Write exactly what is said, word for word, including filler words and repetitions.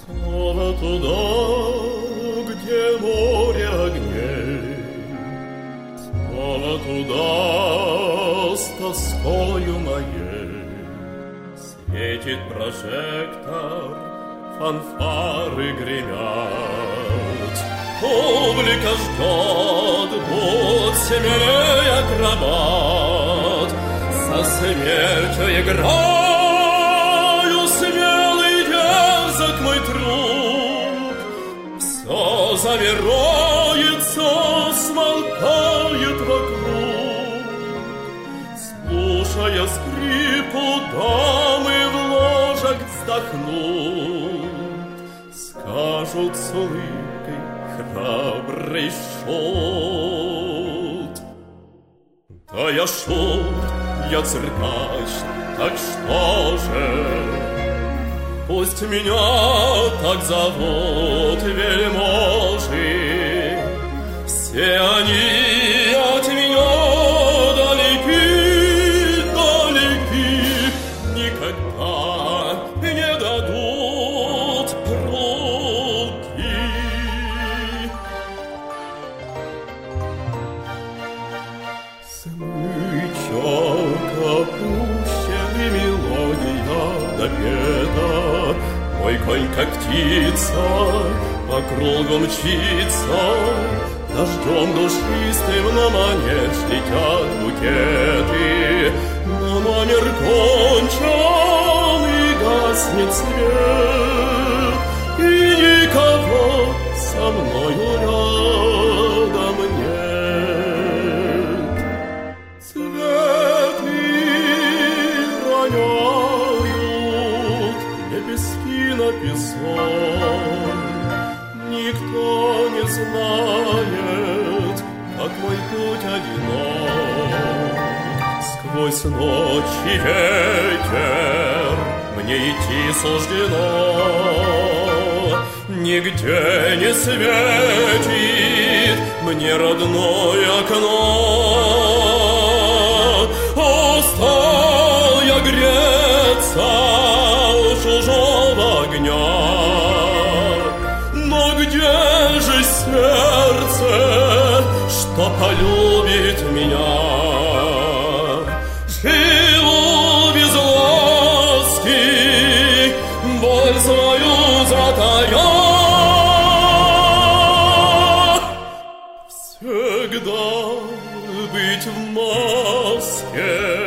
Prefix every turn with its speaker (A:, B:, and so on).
A: Снова туда, где море огней, снова туда с тоскою моей. Светит прожектор, фанфары гремят, публика ждет, будь смелей акробат. Со смертью играю, смелый дерзок мой друг. Все замирается, смолкает вокруг. Слушая скрипку, дамы в ложах вздохнут, скажут с улыбкой храбрый шут. Да я шут, я циркач, так что же? Пусть меня так зовут вельможи. Все они от меня далеки, далеки, никогда не дадут руки. Смычок опущен, и мелодия допета. Мой конь как птица по кругу мчится, дождем душистым на манеж летят букеты. Но номер кончен, и гаснет свет, и никого со мною рядом нет. Цветы роняют лепестки на песок. Никто не знает, как мой путь одинок. Сквозь ночь и ветер мне идти суждено. Нигде не светит мне родное окно. Устал я греться у чужого огня. Но где же сердце, что полюбит меня? Живу без ласки, боль свою затая. Всегда быть в маске